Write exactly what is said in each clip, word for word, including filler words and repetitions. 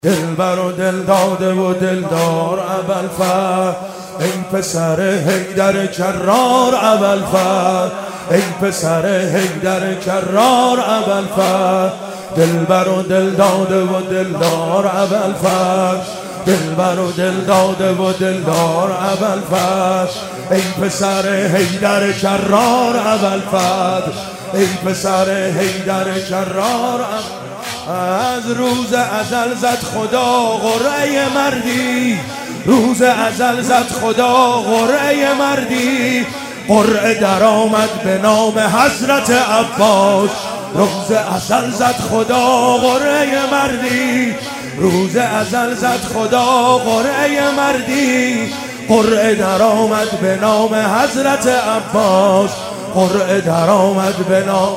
دلبر و دل داده و دلدار ابوالفضل، ای پسر حیدر کرار ابوالفضل، ای پسر حیدر کرار ابوالفضل. دلبر و دل داده و دلدار ابوالفضل، دلبر و دل داده و دلدار ابوالفضل، ای پسر حیدر کرار ابوالفضل، ای پسر حیدر کرار ابوالفضل. از روز ازل زد خدا قرعه مردی، روز ازل زد خدا قرعه مردی، قرعه در آمد به نام حضرت عباس. روز ازل زد خدا قرعه مردی، روز ازل زد خدا قرعه مردی، قرعه در آمد به نام حضرت عباس، قرعه در آمد به نام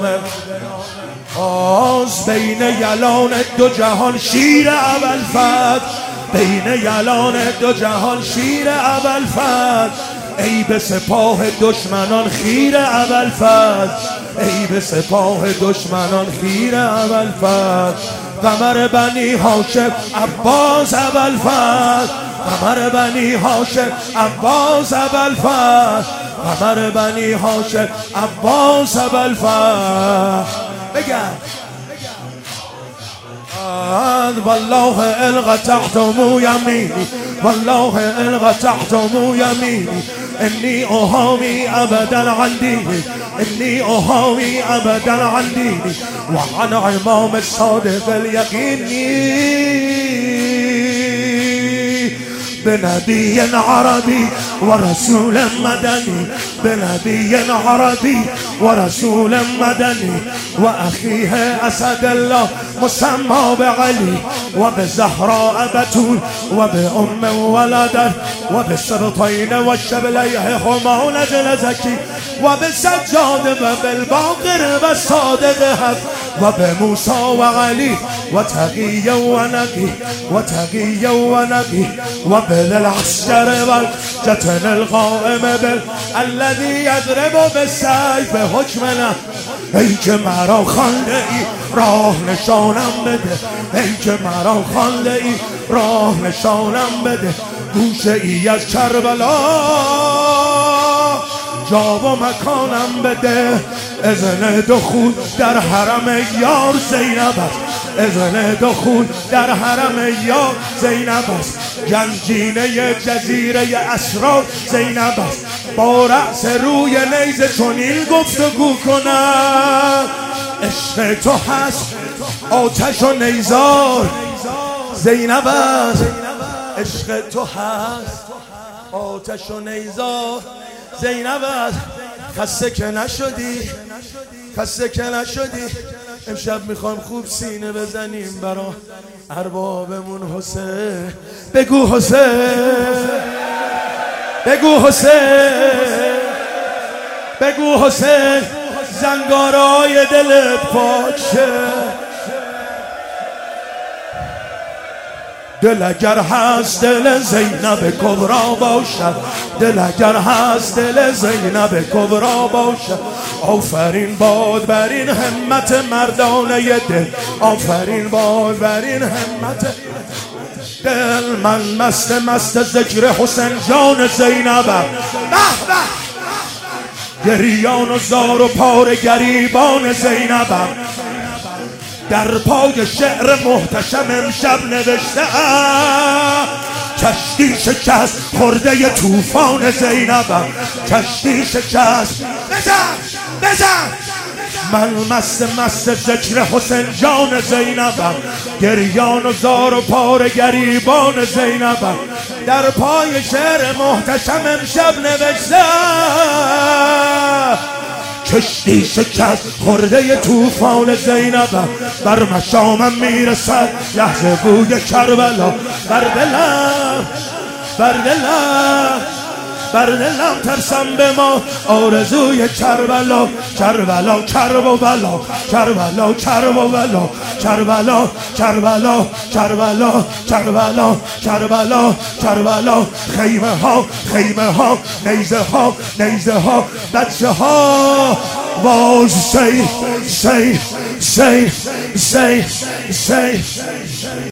آز. بین یلان دو جهان شیر ابوالفضل، بین یلان دو جهان شیر ابوالفضل، ای به سپاه دشمنان خیر ابوالفضل، ای به سپاه دشمنان خیر ابوالفضل. قمر بنی هاشم عباس ابوالفضل، قمر بنی هاشم عباس ابوالفضل، قمر بنی هاشم عباس ابوالفضل. بگم والله ان قطعتم یمینی، والله ان قطعتم یمینی، انی احامی ابدا عن دینی، انی احامی ابدا عن دینی و عن امام الصادق الیقینی. بنبی عربی و رسول مدنی، بنبی عربی و رسول مدنی و اخیه اسد الله مسمى بعلی و بزهراء بتول و بام ولدت و بسبطین و شبلیه هما نجل زکی و بسجاد و بالباقر و صادق حق و بموسی و علی و تقی و نقی و تقی و نقی و بالعسكر والجتن القائم بال الذي يضرب بالسيف حكمنا. ای که مرا خوانده ای راه نشانم بده، ای که مرا خوانده ای راه نشانم بده، گوشه ای از کربلا جا و مکانم بده. اذن دخول در حرم یار زینب است، اذن دخول در حرم یار زینب است، گنجینه جزیره اسرار زینب است، با رأس روی نیزه چنین گفتگو کنم. عشق تو هست آتش و نیزار زینب است، عشق تو هست آتش و نیزار زینب است. خسته که نشدی، خسته که نشدی، امشب میخوام خوب سینه بزنیم برا اربابمون حسین. بگو حسین، بگو حسین، بگو حسین، زنگارای دلت پاک شه. دل اگر هست دل زینب کبرا باشد، دل اگر هست دل زینب کبرا باشد. آفرین باد بر این همت مردانه دل، آفرین باد بر این همت دل. من مست مست ذکر حسین جان زینبم، به به گریان و زار و پار گریبان زینبم. در پای شعر محتشم امشب نوشتم کشتی شکست خورده طوفان زینبم، کشتی شکست. بزن بزن من مست مست ذکر حسین جان زینبم، گریان و زار و پار گریبان زینبم. در پای شعر محتشم امشب نوشتم کشتی شکست خورده طوفان زینبم. بر مشامم میرسد لحظه بوی کربلا، بر دلم بر دلم بر دلم ترسم به ما آرزوی کربلا. کربلا کرب و بلا، کربلا کرب و بلا، کربلا کربلا کربلا کربلا کربلا کربلا. خیمه ها خیمه ها، نیزه ها نیزه ها، بچه ها باز سی سی سی سی سی